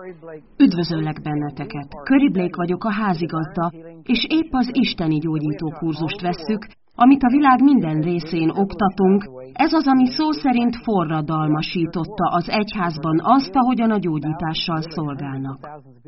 Üdvözöllek benneteket! Curry Blake vagyok, a házigazda, és épp az isteni gyógyító kurzust vesszük, amit a világ minden részén oktatunk. Ez az, ami szó szerint forradalmasította az egyházban azt, ahogyan a gyógyítással szolgálnak.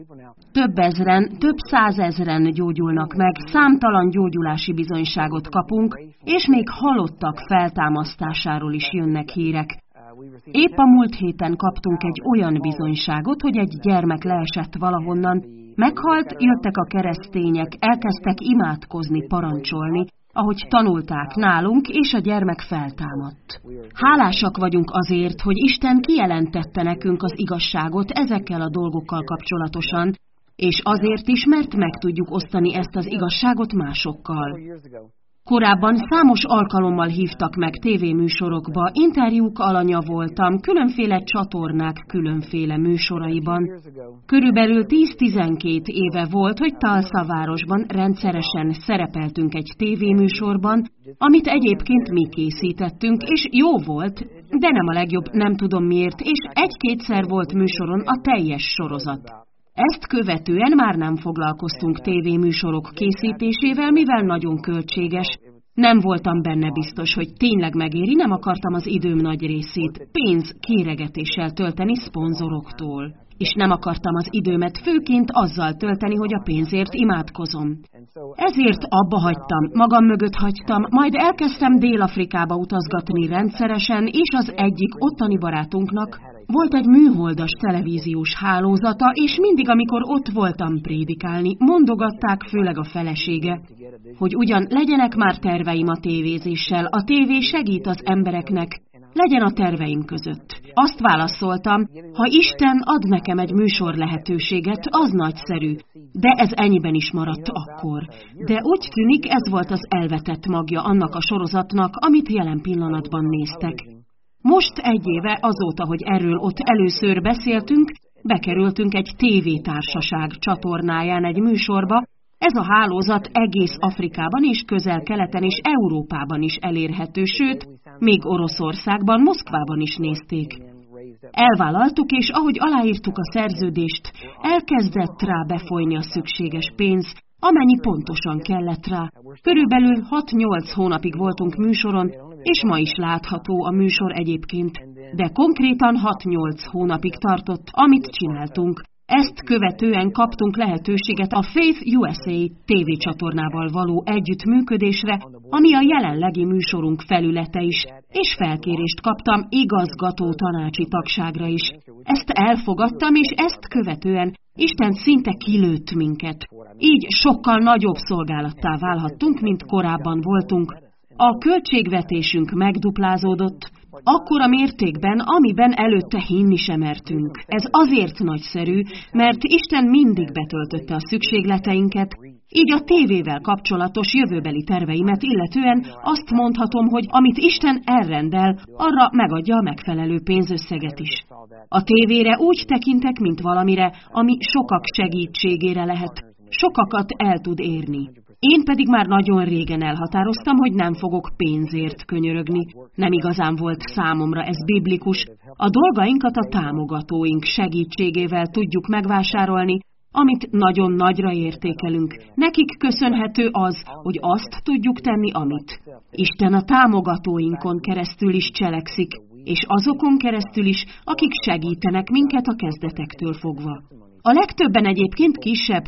Több ezren, több százezren gyógyulnak meg, számtalan gyógyulási bizonyságot kapunk, és még halottak feltámasztásáról is jönnek hírek. Épp a múlt héten kaptunk egy olyan bizonyságot, hogy egy gyermek leesett valahonnan, meghalt, jöttek a keresztények, elkezdtek imádkozni, parancsolni, ahogy tanulták nálunk, és a gyermek feltámadt. Hálásak vagyunk azért, hogy Isten kijelentette nekünk az igazságot ezekkel a dolgokkal kapcsolatosan, és azért is, mert meg tudjuk osztani ezt az igazságot másokkal. Korábban számos alkalommal hívtak meg tévéműsorokba, interjúk alanya voltam, különféle csatornák különféle műsoraiban. Körülbelül 10-12 éve volt, hogy Tulsa városban rendszeresen szerepeltünk egy tévéműsorban, amit egyébként mi készítettünk, és jó volt, de nem a legjobb, nem tudom miért, és egy-kétszer volt műsoron a teljes sorozat. Ezt követően már nem foglalkoztunk tévéműsorok készítésével, mivel nagyon költséges. Nem voltam benne biztos, hogy tényleg megéri, nem akartam az időm nagy részét kéregetéssel tölteni szponzoroktól. És nem akartam az időmet főként azzal tölteni, hogy a pénzért imádkozom. Ezért abba hagytam, magam mögött hagytam, majd elkezdtem Dél-Afrikába utazgatni rendszeresen, és az egyik ottani barátunknak volt egy műholdas televíziós hálózata, és mindig, amikor ott voltam prédikálni, mondogatták, főleg a felesége, hogy ugyan legyenek már terveim a tévézéssel, a tévé segít az embereknek, legyen a terveim között. Azt válaszoltam, ha Isten ad nekem egy műsor lehetőséget, az nagyszerű, de ez ennyiben is maradt akkor. De úgy tűnik, ez volt az elvetett magja annak a sorozatnak, amit jelen pillanatban néztek. Most egy éve azóta, hogy erről ott először beszéltünk, bekerültünk egy tévétársaság csatornáján egy műsorba. Ez a hálózat egész Afrikában és Közel-Keleten és Európában is elérhető, sőt, még Oroszországban, Moszkvában is nézték. Elvállaltuk, és ahogy aláírtuk a szerződést, elkezdett rá befolyni a szükséges pénz, amennyi pontosan kellett rá. Körülbelül 6-8 hónapig voltunk műsoron, és ma is látható a műsor egyébként, de konkrétan 6-8 hónapig tartott, amit csináltunk. Ezt követően kaptunk lehetőséget a Faith USA tévécsatornával való együttműködésre, ami a jelenlegi műsorunk felülete is, és felkérést kaptam igazgató tanácsi tagságra is. Ezt elfogadtam, és ezt követően Isten szinte kilőtt minket. Így sokkal nagyobb szolgálattá válhattunk, mint korábban voltunk. A költségvetésünk megduplázódott, akkora mértékben, amiben előtte hinni sem mertünk. Ez azért nagyszerű, mert Isten mindig betöltötte a szükségleteinket, így a tévével kapcsolatos jövőbeli terveimet illetően azt mondhatom, hogy amit Isten elrendel, arra megadja a megfelelő pénzösszeget is. A tévére úgy tekintek, mint valamire, ami sokak segítségére lehet, sokakat el tud érni. Én pedig már nagyon régen elhatároztam, hogy nem fogok pénzért könyörögni. Nem igazán volt számomra ez biblikus. A dolgainkat a támogatóink segítségével tudjuk megvásárolni, amit nagyon nagyra értékelünk. Nekik köszönhető az, hogy azt tudjuk tenni, amit. Isten a támogatóinkon keresztül is cselekszik, és azokon keresztül is, akik segítenek minket a kezdetektől fogva. A legtöbben egyébként kisebb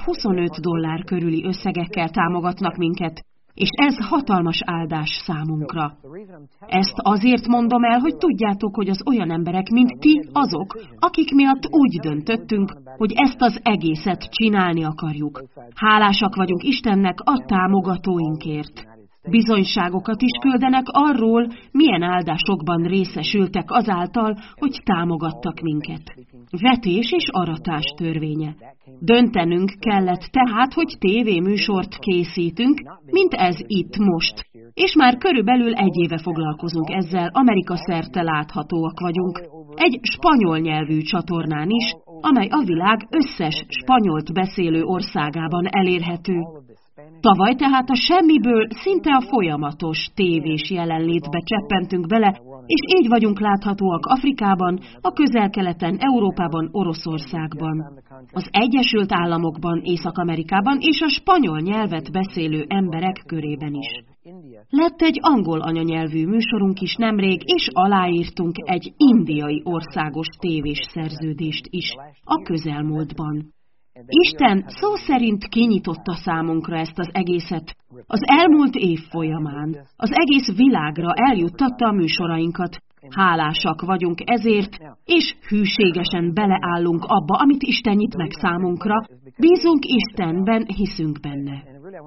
$25 körüli összegekkel támogatnak minket, és ez hatalmas áldás számunkra. Ezt azért mondom el, hogy tudjátok, hogy az olyan emberek, mint ti, azok, akik miatt úgy döntöttünk, hogy ezt az egészet csinálni akarjuk. Hálásak vagyunk Istennek a támogatóinkért. Bizonyságokat is küldenek arról, milyen áldásokban részesültek azáltal, hogy támogattak minket. Vetés és aratás törvénye. Döntenünk kellett tehát, hogy tévéműsort készítünk, mint ez itt most. És már körülbelül egy éve foglalkozunk ezzel, Amerika szerte láthatóak vagyunk. Egy spanyol nyelvű csatornán is, amely a világ összes spanyolt beszélő országában elérhető. Tavaly tehát a semmiből szinte a folyamatos tévés jelenlétbe cseppentünk bele, És így vagyunk láthatóak Afrikában, a Közel-Keleten, Európában, Oroszországban, az Egyesült Államokban, Észak-Amerikában és a spanyol nyelvet beszélő emberek körében is. Lett egy angol anyanyelvű műsorunk is nemrég, és aláírtunk egy indiai országos tévés szerződést is a közelmúltban. Isten szó szerint kinyitotta számunkra ezt az egészet. Az elmúlt év folyamán az egész világra eljuttatta a műsorainkat. Hálásak vagyunk ezért, és hűségesen beleállunk abba, amit Isten nyit meg számunkra. Bízunk Istenben, hiszünk benne.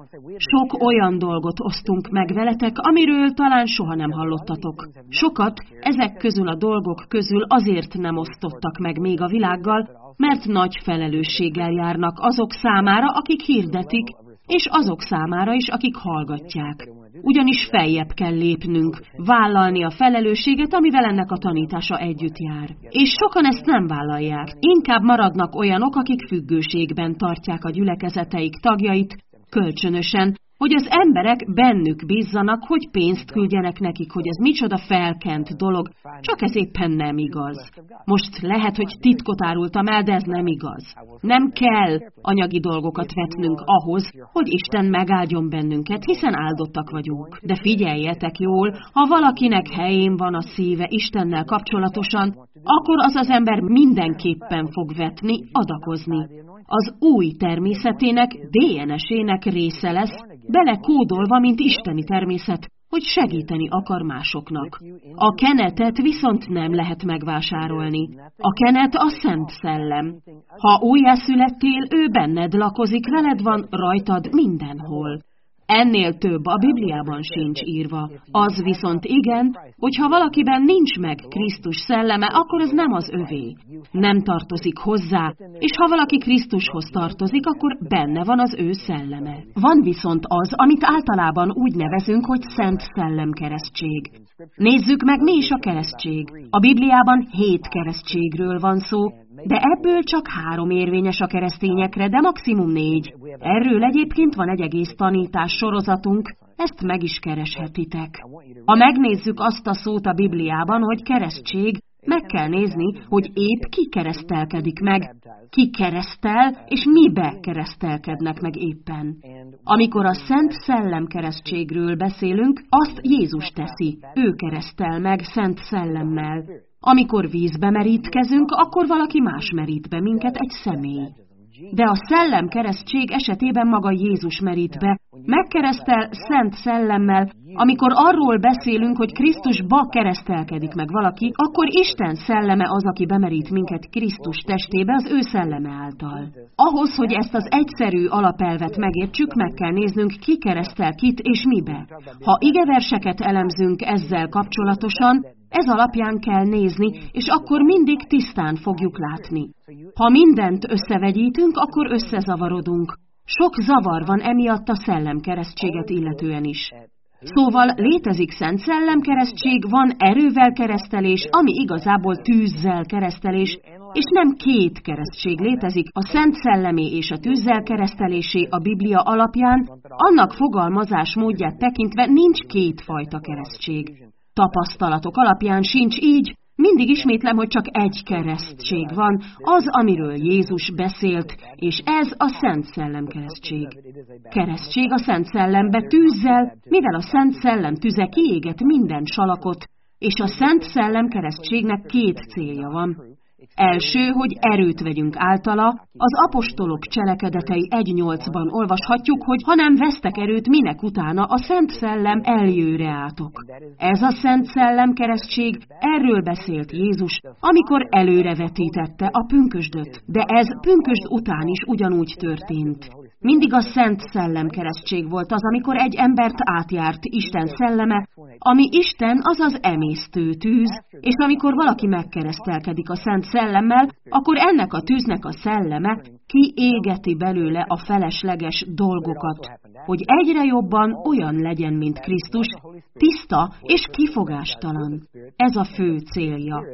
Sok olyan dolgot osztunk meg veletek, amiről talán soha nem hallottatok. Sokat ezek közül a dolgok közül azért nem osztottak meg még a világgal, mert nagy felelősséggel járnak azok számára, akik hirdetik, és azok számára is, akik hallgatják. Ugyanis feljebb kell lépnünk, vállalni a felelősséget, amivel ennek a tanítása együtt jár. És sokan ezt nem vállalják, inkább maradnak olyanok, akik függőségben tartják a gyülekezeteik tagjait, kölcsönösen, hogy az emberek bennük bízzanak, hogy pénzt küldjenek nekik, hogy ez micsoda felkent dolog, csak ez éppen nem igaz. Most lehet, hogy titkot árultam el, de ez nem igaz. Nem kell anyagi dolgokat vetnünk ahhoz, hogy Isten megáldjon bennünket, hiszen áldottak vagyunk. De figyeljetek jól, ha valakinek helyén van a szíve Istennel kapcsolatosan, akkor az az ember mindenképpen fog vetni, adakozni. Az új természetének, DNS-ének része lesz, belekódolva, mint isteni természet, hogy segíteni akar másoknak. A kenetet viszont nem lehet megvásárolni. A kenet a Szent Szellem. Ha újjászülettél, ő benned lakozik, veled van, rajtad mindenhol. Ennél több a Bibliában sincs írva. Az viszont igen, hogy ha valakiben nincs meg Krisztus szelleme, akkor ez nem az övé. Nem tartozik hozzá, és ha valaki Krisztushoz tartozik, akkor benne van az ő szelleme. Van viszont az, amit általában úgy nevezünk, hogy Szent Szellem keresztség. Nézzük meg, mi is a keresztség. A Bibliában 7 keresztségről van szó, de ebből csak 3 érvényes a keresztényekre, de maximum 4. Erről egyébként van egy egész tanítás sorozatunk, ezt meg is kereshetitek. Ha megnézzük azt a szót a Bibliában, hogy keresztség, meg kell nézni, hogy épp ki keresztelkedik meg, ki keresztel, és mibe keresztelkednek meg éppen. Amikor a Szent Szellem keresztségről beszélünk, azt Jézus teszi, ő keresztel meg Szent Szellemmel. Amikor vízbe merítkezünk, akkor valaki más merít be minket, egy személy. De a szellem keresztség esetében maga Jézus merít be, megkeresztel Szent Szellemmel. Amikor arról beszélünk, hogy Krisztusba keresztelkedik meg valaki, akkor Isten szelleme az, aki bemerít minket Krisztus testébe az ő szelleme által. Ahhoz, hogy ezt az egyszerű alapelvet megértsük, meg kell néznünk, ki keresztel kit és mibe. Ha igeverseket elemzünk ezzel kapcsolatosan, ez alapján kell nézni, és akkor mindig tisztán fogjuk látni. Ha mindent összevegyítünk, akkor összezavarodunk. Sok zavar van emiatt a szellemkeresztséget illetően is. Szóval létezik Szent Szellemkeresztség, van erővel keresztelés, ami igazából tűzzel keresztelés, és nem 2 keresztség létezik, a Szent Szellemé és a tűzzel keresztelésé a Biblia alapján, annak fogalmazás módját tekintve nincs 2 fajta keresztség. Tapasztalatok alapján sincs így, mindig ismétlem, hogy csak egy keresztség van, az, amiről Jézus beszélt, és ez a Szent Szellem keresztség. Keresztség a Szent Szellembe tűzzel, mivel a Szent Szellem tüze kiéget minden salakot, és a Szent Szellem keresztségnek 2 célja van. Első, hogy erőt vegyünk általa, az apostolok cselekedetei 1:8-ban olvashatjuk, hogy ha nem vesztek erőt, minek utána a Szent Szellem eljöjre átok. Ez a Szent Szellem keresztség, erről beszélt Jézus, amikor előrevetítette a pünkösdöt, de ez pünkösd után is ugyanúgy történt. Mindig a Szent Szellem keresztség volt az, amikor egy embert átjárt Isten szelleme, ami Isten, azaz emésztő tűz, és amikor valaki megkeresztelkedik a Szent Szellemmel, akkor ennek a tűznek a szelleme kiégeti belőle a felesleges dolgokat, hogy egyre jobban olyan legyen, mint Krisztus, tiszta és kifogástalan. Ez a fő célja.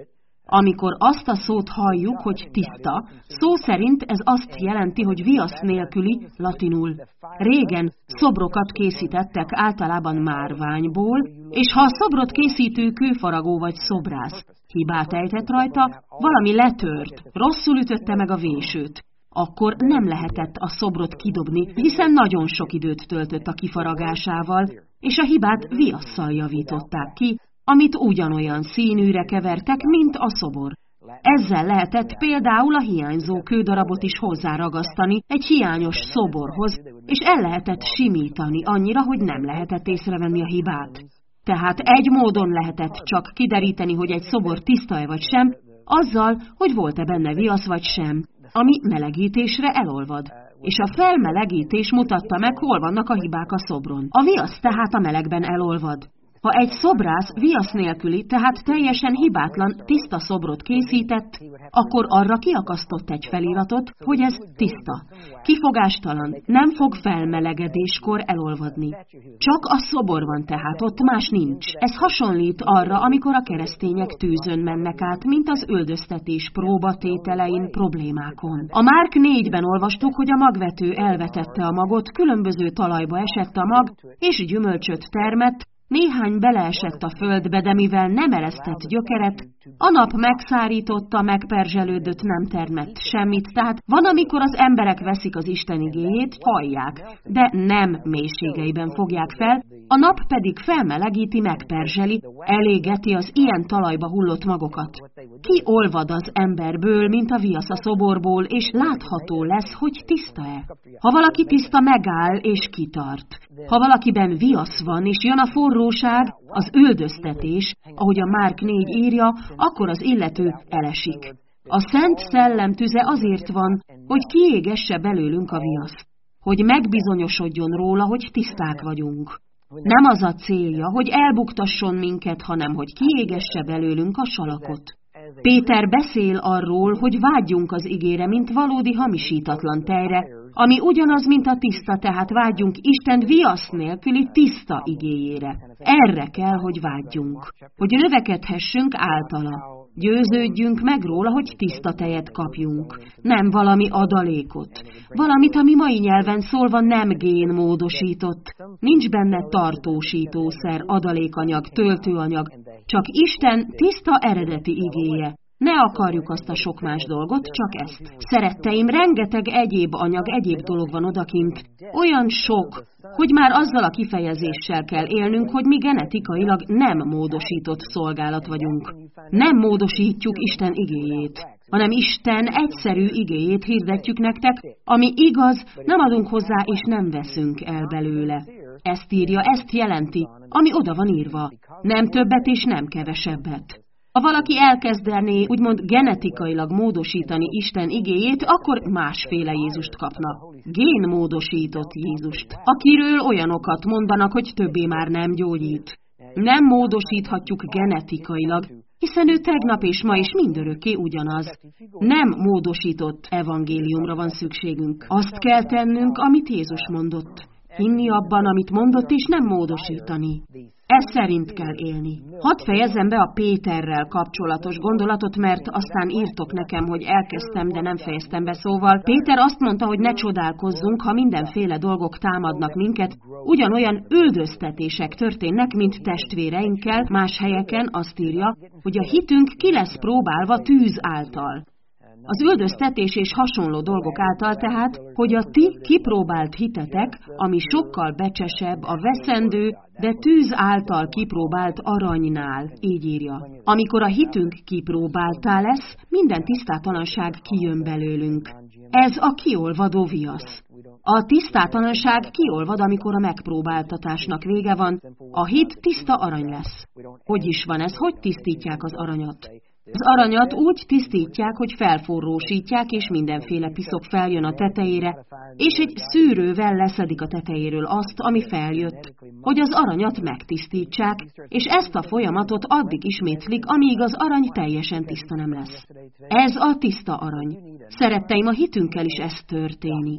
Amikor azt a szót halljuk, hogy tiszta, szó szerint ez azt jelenti, hogy viasz nélküli, latinul. Régen szobrokat készítettek általában márványból, és ha a szobrot készítő kőfaragó vagy szobrász hibát ejtett rajta, valami letört, rosszul ütötte meg a vésőt, akkor nem lehetett a szobrot kidobni, hiszen nagyon sok időt töltött a kifaragásával, és a hibát viasszal javították ki, amit ugyanolyan színűre kevertek, mint a szobor. Ezzel lehetett például a hiányzó kődarabot is hozzáragasztani egy hiányos szoborhoz, és el lehetett simítani annyira, hogy nem lehetett észrevenni a hibát. Tehát egy módon lehetett csak kideríteni, hogy egy szobor tiszta-e vagy sem, azzal, hogy volt-e benne viasz vagy sem, ami melegítésre elolvad. És a felmelegítés mutatta meg, hol vannak a hibák a szobron. A viasz tehát a melegben elolvad. Ha egy szobrász viasz nélküli, tehát teljesen hibátlan, tiszta szobrot készített, akkor arra kiakasztott egy feliratot, hogy ez tiszta. Kifogástalan, nem fog felmelegedéskor elolvadni. Csak a szobor van tehát, ott más nincs. Ez hasonlít arra, amikor a keresztények tűzön mennek át, mint az üldöztetés próbatételein, problémákon. A Márk 4-ben olvastuk, hogy a magvető elvetette a magot, különböző talajba esett a mag, és gyümölcsöt termett, néhány beleesett a földbe, de mivel nem eresztett gyökeret, a nap megszárította, megperzselődött, nem termett semmit. Tehát van, amikor az emberek veszik az Isten igéjét, hallják, de nem mélységeiben fogják fel, a nap pedig felmelegíti, megperzseli, elégeti az ilyen talajba hullott magokat. Ki olvad az emberből, mint a viasz a szoborból, és látható lesz, hogy tiszta-e. Ha valaki tiszta, megáll és kitart. Ha valakiben viasz van, és jön a forróság, az üldöztetés, ahogy a Márk 4 írja, akkor az illető elesik. A Szent Szellem tüze azért van, hogy kiégesse belőlünk a viaszt, hogy megbizonyosodjon róla, hogy tiszták vagyunk. Nem az a célja, hogy elbuktasson minket, hanem hogy kiégesse belőlünk a salakot. Péter beszél arról, hogy vágyjunk az igére, mint valódi hamisítatlan tejre, ami ugyanaz, mint a tiszta, tehát vágyjunk Isten viasz nélküli tiszta igéjére. Erre kell, hogy vágyjunk, hogy növekedhessünk általa. Győződjünk meg róla, hogy tiszta tejet kapjunk, nem valami adalékot, valamit, ami mai nyelven szólva nem génmódosított, nincs benne tartósítószer, adalékanyag, töltőanyag, csak Isten tiszta eredeti igéje. Ne akarjuk azt a sok más dolgot, csak ezt. Szeretteim, rengeteg egyéb anyag, egyéb dolog van odakint. Olyan sok, hogy már azzal a kifejezéssel kell élnünk, hogy mi genetikailag nem módosított szolgálat vagyunk. Nem módosítjuk Isten igéjét, hanem Isten egyszerű igéjét hirdetjük nektek, ami igaz, nem adunk hozzá és nem veszünk el belőle. Ezt írja, ezt jelenti, ami oda van írva. Nem többet és nem kevesebbet. Ha valaki elkezdené úgymond genetikailag módosítani Isten igéjét, akkor másféle Jézust kapna. Génmódosított Jézust, akiről olyanokat mondanak, hogy többé már nem gyógyít. Nem módosíthatjuk genetikailag, hiszen ő tegnap és ma és mindörökké ugyanaz. Nem módosított evangéliumra van szükségünk. Azt kell tennünk, amit Jézus mondott. Hinni abban, amit mondott, és nem módosítani. Ez szerint kell élni. Hadd fejezzem be a Péterrel kapcsolatos gondolatot, mert aztán írtok nekem, hogy elkezdtem, de nem fejeztem be, szóval. Péter azt mondta, hogy ne csodálkozzunk, ha mindenféle dolgok támadnak minket, ugyanolyan üldöztetések történnek, mint testvéreinkkel, más helyeken azt írja, hogy a hitünk ki lesz próbálva tűz által. Az üldöztetés és hasonló dolgok által tehát, hogy a ti kipróbált hitetek, ami sokkal becsesebb a veszendő, de tűz által kipróbált aranynál, így írja. Amikor a hitünk kipróbáltá lesz, minden tisztátalanság kijön belőlünk. Ez a kiolvadó viasz. A tisztátalanság kiolvad, amikor a megpróbáltatásnak vége van, a hit tiszta arany lesz. Hogy is van ez? Hogy tisztítják az aranyat? Az aranyat úgy tisztítják, hogy felforrósítják, és mindenféle piszok feljön a tetejére, és egy szűrővel leszedik a tetejéről azt, ami feljött, hogy az aranyat megtisztítsák, és ezt a folyamatot addig ismétlik, amíg az arany teljesen tiszta nem lesz. Ez a tiszta arany. Szeretteim, a hitünkkel is ez történik.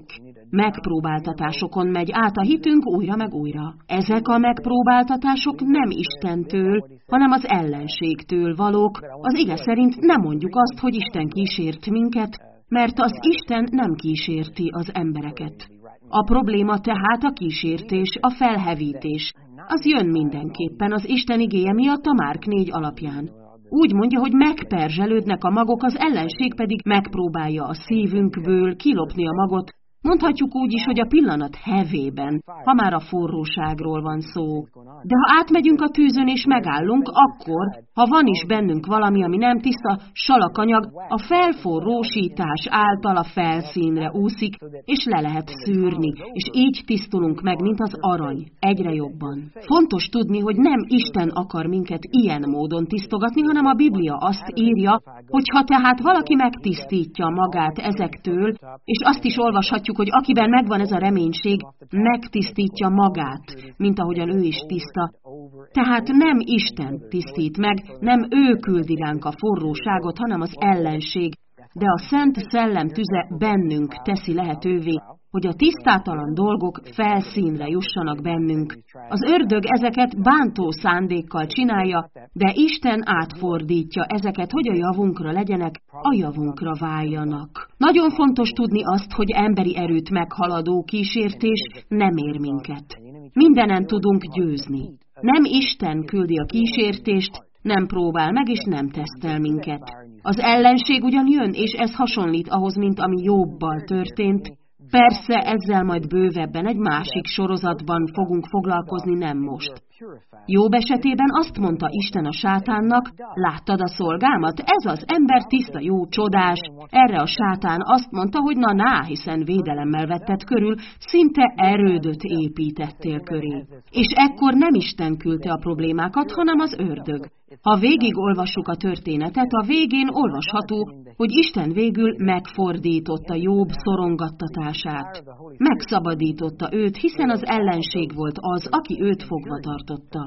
Megpróbáltatásokon megy át a hitünk újra meg újra. Ezek a megpróbáltatások nem Istentől, hanem az ellenségtől valók. Az ige szerint nem mondjuk azt, hogy Isten kísért minket, mert az Isten nem kísérti az embereket. A probléma tehát a kísértés, a felhevítés. Az jön mindenképpen az Isten igéje miatt a Márk 4 alapján. Úgy mondja, hogy megperzselődnek a magok, az ellenség pedig megpróbálja a szívünkből kilopni a magot. Mondhatjuk úgy is, hogy a pillanat hevében, ha már a forróságról van szó. De ha átmegyünk a tűzön és megállunk, akkor, ha van is bennünk valami, ami nem tiszta, salakanyag, a felforrósítás által a felszínre úszik, és le lehet szűrni, és így tisztulunk meg, mint az arany, egyre jobban. Fontos tudni, hogy nem Isten akar minket ilyen módon tisztogatni, hanem a Biblia azt írja, hogy ha tehát valaki megtisztítja magát ezektől, és azt is olvashatjuk, hogy akiben megvan ez a reménység, megtisztítja magát, mint ahogyan ő is tiszta. Tehát nem Isten tisztít meg, nem ő küldi ránk a forróságot, hanem az ellenség, de a Szent Szellem tüze bennünk teszi lehetővé, hogy a tisztátalan dolgok felszínre jussanak bennünk. Az ördög ezeket bántó szándékkal csinálja, de Isten átfordítja ezeket, hogy a javunkra legyenek, a javunkra váljanak. Nagyon fontos tudni azt, hogy emberi erőt meghaladó kísértés nem ér minket. Mindenen tudunk győzni. Nem Isten küldi a kísértést, nem próbál meg és nem tesztel minket. Az ellenség ugyan jön, és ez hasonlít ahhoz, mint ami Jobbal történt. Persze ezzel majd bővebben egy másik sorozatban fogunk foglalkozni, nem most. Jobb esetében azt mondta Isten a sátánnak, láttad a szolgámat? Ez az ember tiszta, jó, csodás. Erre a sátán azt mondta, hogy na, hiszen védelemmel vetted körül, szinte erődöt építettél köré. És ekkor nem Isten küldte a problémákat, hanem az ördög. Ha végig olvassuk a történetet, a végén olvasható, hogy Isten végül megfordította Jobb szorongattatását. Megszabadította őt, hiszen az ellenség volt az, aki őt fogva tartotta.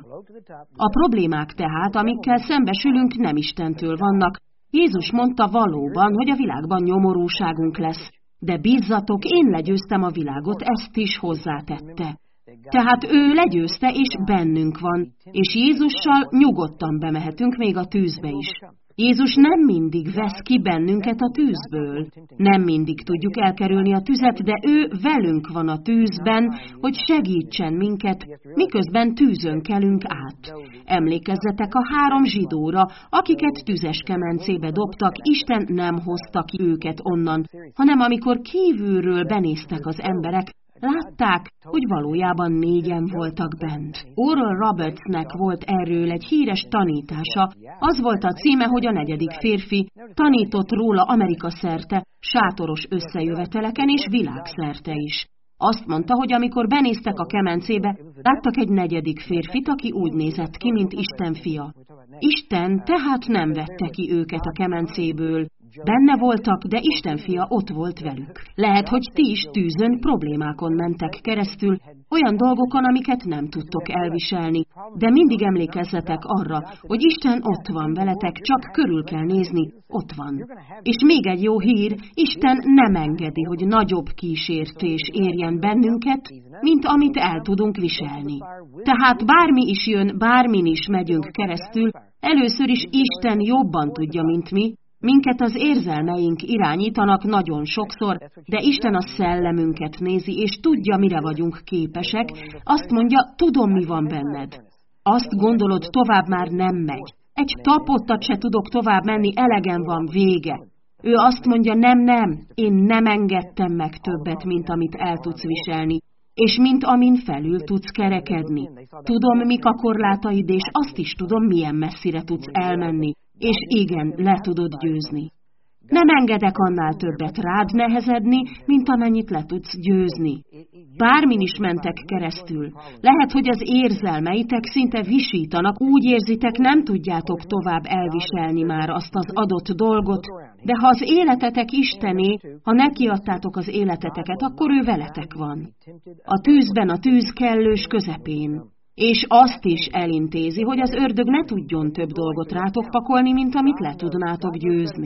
A problémák tehát, amikkel szembesülünk, nem Istentől vannak. Jézus mondta valóban, hogy a világban nyomorúságunk lesz, de bízzatok, én legyőztem a világot, ezt is hozzátette. Tehát ő legyőzte, és bennünk van, és Jézussal nyugodtan bemehetünk még a tűzbe is. Jézus nem mindig vesz ki bennünket a tűzből. Nem mindig tudjuk elkerülni a tüzet, de ő velünk van a tűzben, hogy segítsen minket, miközben tűzön kelünk át. Emlékezzetek a 3 zsidóra, akiket tüzes kemencébe dobtak, Isten nem hozta ki őket onnan, hanem amikor kívülről benéztek az emberek, látták, hogy valójában 4-en voltak bent. Oral Robertsnek volt erről egy híres tanítása, az volt a címe, hogy a 4. férfi, tanított róla Amerika szerte, sátoros összejöveteleken és világszerte is. Azt mondta, hogy amikor benéztek a kemencébe, láttak egy 4. férfit, aki úgy nézett ki, mint Isten fia. Isten tehát nem vette ki őket a kemencéből. Benne voltak, de Isten fia ott volt velük. Lehet, hogy ti is tűzön problémákon mentek keresztül, olyan dolgokon, amiket nem tudtok elviselni, de mindig emlékezzetek arra, hogy Isten ott van veletek, csak körül kell nézni, ott van. És még egy jó hír, Isten nem engedi, hogy nagyobb kísértés érjen bennünket, mint amit el tudunk viselni. Tehát bármi is jön, bármin is megyünk keresztül, először is Isten jobban tudja, mint mi. Minket az érzelmeink irányítanak nagyon sokszor, de Isten a szellemünket nézi, és tudja, mire vagyunk képesek. Azt mondja, tudom, mi van benned. Azt gondolod, tovább már nem megy. Egy tapottat se tudok tovább menni, elegem van, vége. Ő azt mondja, nem, én nem engedtem meg többet, mint amit el tudsz viselni, és mint amin felül tudsz kerekedni. Tudom, mik a korlátaid, és azt is tudom, milyen messzire tudsz elmenni. És igen, le tudod győzni. Nem engedek annál többet rád nehezedni, mint amennyit le tudsz győzni. Bármin is mentek keresztül. Lehet, hogy az érzelmeitek szinte visítanak, úgy érzitek, nem tudjátok tovább elviselni már azt az adott dolgot, de ha az életetek Istené, ha nekiadtátok az életeteket, akkor ő veletek van. A tűzben, a tűz kellős közepén. És azt is elintézi, hogy az ördög ne tudjon több dolgot rátok pakolni, mint amit le tudnátok győzni.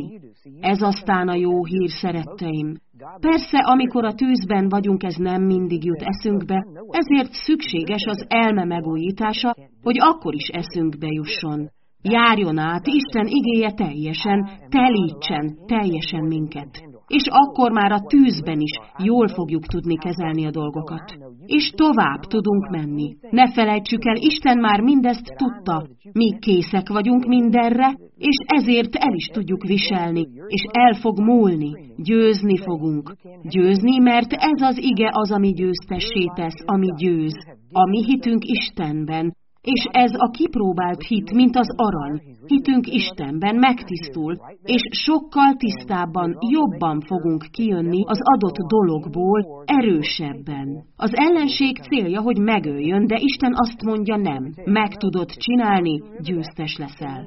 Ez aztán a jó hír, szeretteim. Persze, amikor a tűzben vagyunk, ez nem mindig jut eszünkbe, ezért szükséges az elme megújítása, hogy akkor is eszünkbe jusson. Járjon át Isten igéje teljesen, telítsen teljesen minket. És akkor már a tűzben is jól fogjuk tudni kezelni a dolgokat. És tovább tudunk menni. Ne felejtsük el, Isten már mindezt tudta. Mi készek vagyunk mindenre, és ezért el is tudjuk viselni, és el fog múlni. Győzni fogunk. Győzni, mert ez az ige az, ami győztessé tesz, ami győz. A mi hitünk Istenben. És ez a kipróbált hit, mint az arany. Hitünk Istenben megtisztul, és sokkal tisztábban, jobban fogunk kijönni az adott dologból, erősebben. Az ellenség célja, hogy megöljön, de Isten azt mondja, nem. Meg tudod csinálni, győztes leszel.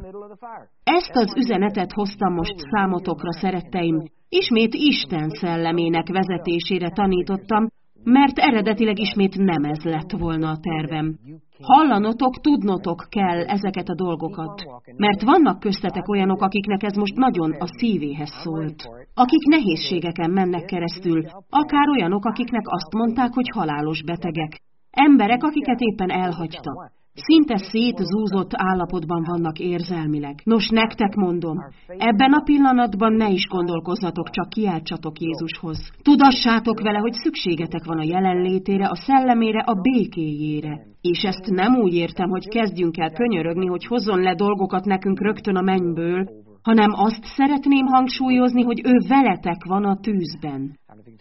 Ezt az üzenetet hoztam most számotokra, szeretteim. Ismét Isten szellemének vezetésére tanítottam, mert eredetileg ismét nem ez lett volna a tervem. Hallanotok, tudnotok kell ezeket a dolgokat, mert vannak köztetek olyanok, akiknek ez most nagyon a szívéhez szólt. Akik nehézségeken mennek keresztül, akár olyanok, akiknek azt mondták, hogy halálos betegek. Emberek, akiket éppen elhagytak. Szinte szétzúzott állapotban vannak érzelmileg. Nos, nektek mondom, ebben a pillanatban ne is gondolkozzatok, csak kiáltsatok Jézushoz. Tudassátok vele, hogy szükségetek van a jelenlétére, a szellemére, a békéjére. És ezt nem úgy értem, hogy kezdjünk el könyörögni, hogy hozzon le dolgokat nekünk rögtön a mennyből, hanem azt szeretném hangsúlyozni, hogy ő veletek van a tűzben.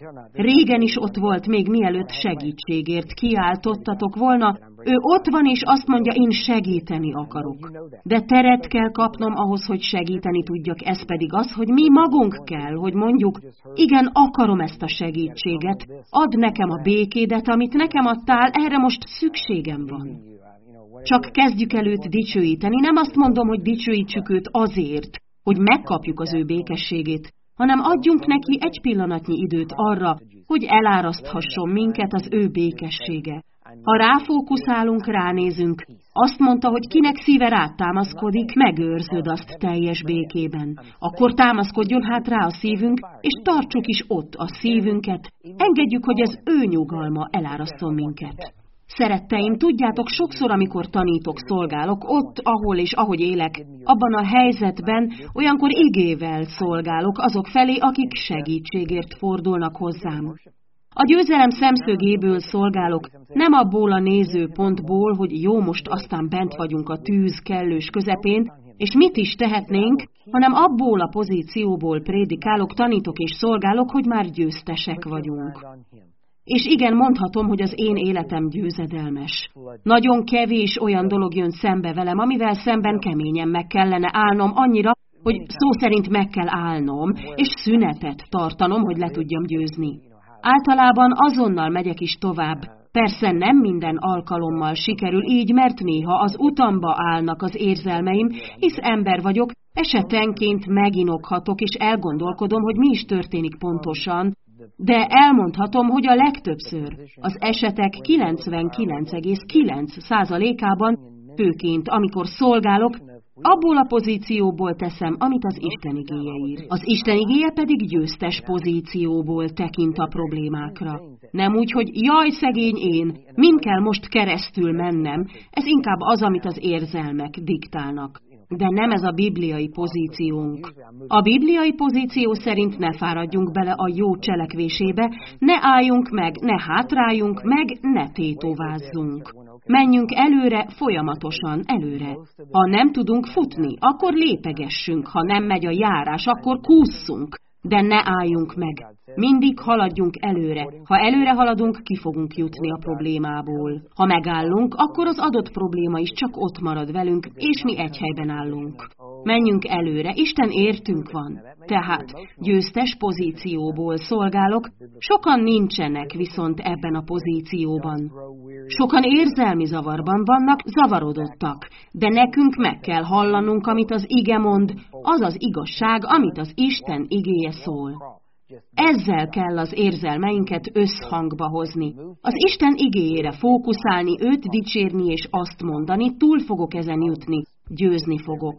Régen is ott volt, még mielőtt segítségért kiáltottatok volna, ő ott van és azt mondja, én segíteni akarok. De teret kell kapnom ahhoz, hogy segíteni tudjak, ez pedig az, hogy mi magunk kell, hogy mondjuk, igen, akarom ezt a segítséget, add nekem a békédet, amit nekem adtál, erre most szükségem van. Csak kezdjük el őt dicsőíteni, nem azt mondom, hogy dicsőítsük őt azért, hogy megkapjuk az ő békességét, hanem adjunk neki egy pillanatnyi időt arra, hogy eláraszthasson minket az ő békessége. Ha ráfókuszálunk, ránézünk, azt mondta, hogy kinek szíve rád támaszkodik, megőrzöd azt teljes békében. Akkor támaszkodjon hát rá a szívünk, és tartsuk is ott a szívünket, engedjük, hogy az ő nyugalma elárasszon minket. Szeretteim, tudjátok, sokszor, amikor tanítok, szolgálok, ott, ahol és ahogy élek, abban a helyzetben olyankor igével szolgálok azok felé, akik segítségért fordulnak hozzám. A győzelem szemszögéből szolgálok, nem abból a nézőpontból, hogy jó, most aztán bent vagyunk a tűz kellős közepén, és mit is tehetnénk, hanem abból a pozícióból prédikálok, tanítok és szolgálok, hogy már győztesek vagyunk. És igen, mondhatom, hogy az én életem győzedelmes. Nagyon kevés olyan dolog jön szembe velem, amivel szemben keményen meg kellene állnom annyira, hogy szó szerint meg kell állnom, és szünetet tartanom, hogy le tudjam győzni. Általában azonnal megyek is tovább. Persze nem minden alkalommal sikerül így, mert néha az utamba állnak az érzelmeim, hisz ember vagyok, esetenként meginokhatok, és elgondolkodom, hogy mi is történik pontosan, de elmondhatom, hogy a legtöbbször, az esetek 99,9%-ában, főként amikor szolgálok, abból a pozícióból teszem, amit az Isten igéje ír. Az Isten igéje pedig győztes pozícióból tekint a problémákra. Nem úgy, hogy jaj, szegény én, min kell most keresztül mennem, ez inkább az, amit az érzelmek diktálnak. De nem ez a bibliai pozíciónk. A bibliai pozíció szerint ne fáradjunk bele a jó cselekvésébe, ne álljunk meg, ne hátráljunk meg, ne tétovázzunk. Menjünk előre, folyamatosan előre. Ha nem tudunk futni, akkor lépegessünk, ha nem megy a járás, akkor kússzunk. De ne álljunk meg. Mindig haladjunk előre. Ha előre haladunk, ki fogunk jutni a problémából. Ha megállunk, akkor az adott probléma is csak ott marad velünk, és mi egy helyben állunk. Menjünk előre, Isten értünk van. Tehát győztes pozícióból szolgálok, sokan nincsenek viszont ebben a pozícióban. Sokan érzelmi zavarban vannak, zavarodottak, de nekünk meg kell hallanunk, amit az ige mond, az az igazság, amit az Isten igéje szól. Ezzel kell az érzelmeinket összhangba hozni. Az Isten igéjére fókuszálni, őt dicsérni és azt mondani, túl fogok ezen jutni, győzni fogok.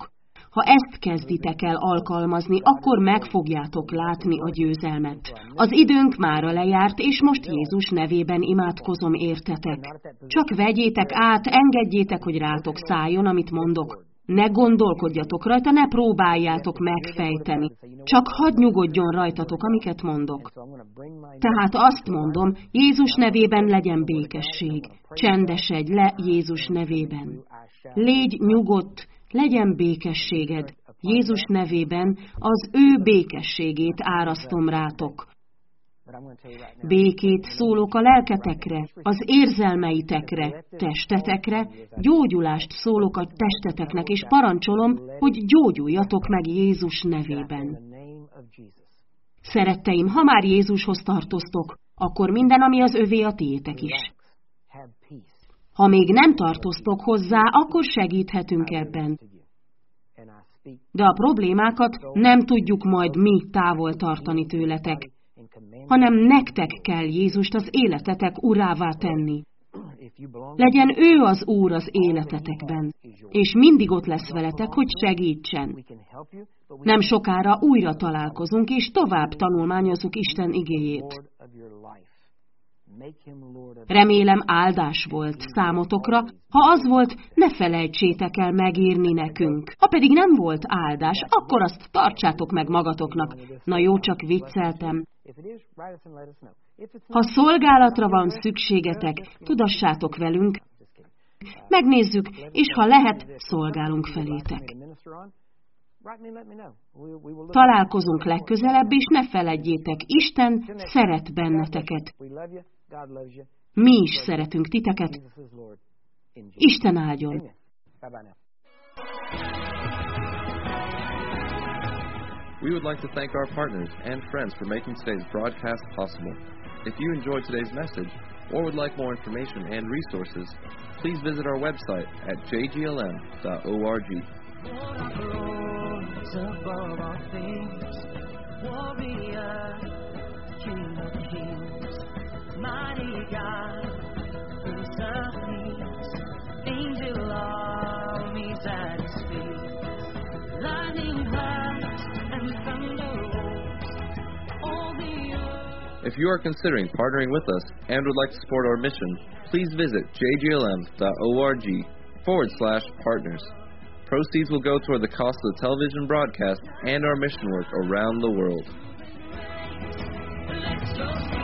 Ha ezt kezditek el alkalmazni, akkor meg fogjátok látni a győzelmet. Az időnk mára lejárt, és most Jézus nevében imádkozom értetek. Csak vegyétek át, engedjétek, hogy rátok szálljon, amit mondok. Ne gondolkodjatok rajta, ne próbáljátok megfejteni. Csak hadd nyugodjon rajtatok, amiket mondok. Tehát azt mondom, Jézus nevében legyen békesség. Csendesedj le Jézus nevében. Légy nyugodt, legyen békességed. Jézus nevében az ő békességét árasztom rátok. Békét szólok a lelketekre, az érzelmeitekre, testetekre, gyógyulást szólok a testeteknek, és parancsolom, hogy gyógyuljatok meg Jézus nevében. Szeretteim, ha már Jézushoz tartoztok, akkor minden, ami az övé, a tiétek is. Ha még nem tartoztok hozzá, akkor segíthetünk ebben. De a problémákat nem tudjuk majd mi távol tartani tőletek, hanem nektek kell Jézust az életetek urává tenni. Legyen ő az Úr az életetekben, és mindig ott lesz veletek, hogy segítsen. Nem sokára újra találkozunk, és tovább tanulmányozzuk Isten igéjét. Remélem áldás volt számotokra, ha az volt, ne felejtsétek el megírni nekünk. Ha pedig nem volt áldás, akkor azt tartsátok meg magatoknak. Na jó, csak vicceltem. Ha szolgálatra van szükségetek, tudassátok velünk, megnézzük, és ha lehet, szolgálunk felétek. Találkozunk legközelebb, és ne feledjétek, Isten szeret benneteket. Mi is szeretünk titeket. Isten áldjon! We would like to thank our partners and friends for making today's broadcast possible. If you enjoyed today's message or would like more information and resources, please visit our website at jglm.org. Above all things, warrior, King of kings, mighty God, Prince of Peace, angel armies at his feet, lightning flash and thunder rolls, all the earth. If you are considering partnering with us and would like to support our mission, please visit jglm.org/partners. Proceeds will go toward the cost of the television broadcast and our mission work around the world.